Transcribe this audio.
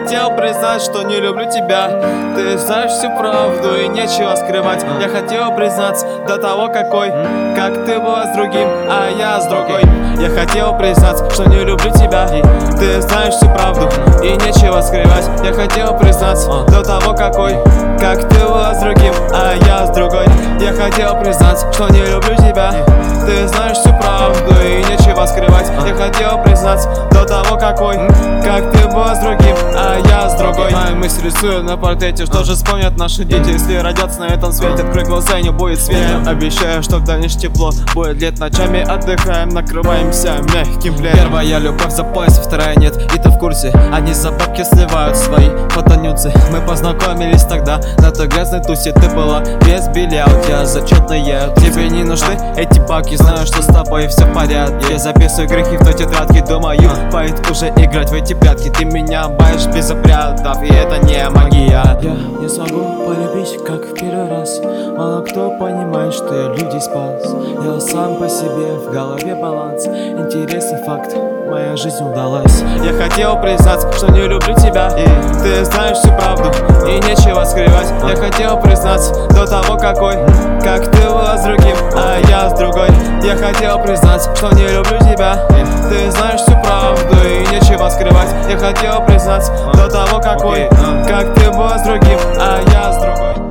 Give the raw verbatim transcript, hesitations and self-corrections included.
хотел признать, что не люблю тебя. Ты знаешь всю правду и нечего скрывать. Я хотел признаться до того, какой, как ты была с другим, а я с другой. Я хотел признаться, что не люблю тебя. Ты знаешь всю правду и нечего скрывать. Я хотел признаться до того, какой, как ты была с другим, а я с другой. Я хотел признаться, что не люблю тебя. Ты знаешь всю правду и нечего скрывать. Я хотел признаться до того, какой, как ты была с другим, а я с другой. Моя мысль рисую на портрете, что же вспомнят наши дети, если родятся на этом свете. Открой глаза и не будет света. Обещаю, что в дальнейшем тепло будет лет, ночами отдыхаем, накрываемся мягким пледом. Первая любовь за пояс, вторая нет, и ты в курсе. Они за бабки сливают свои фотонюцы. Мы познакомились тогда на той грязной тусе. Ты была без белья, у тебя зачетные. Тебе не нужны эти бабки, знаю, что с тобой все в порядке. Я записываю грехи в той тетрадке, думаю, поет уже играть в эти прятки. Ты меня баешь без запрятов, и это не магия. Я не смогу полюбить, как в первый раз. Мало кто понимает, что я людей спас. Я сам по себе, в голове баланс. Интересный факт, моя жизнь удалась. Я хотел признаться, что не люблю тебя. И ты знаешь всю правду и нечего скрывать. Я хотел признаться до того, какой, как ты была с другим, а я с другой. Я хотел признаться, что не люблю тебя. Ты знаешь всю правду и нечего скрывать. Я хотел признаться до того, какой, как ты была с другим, а я с другой.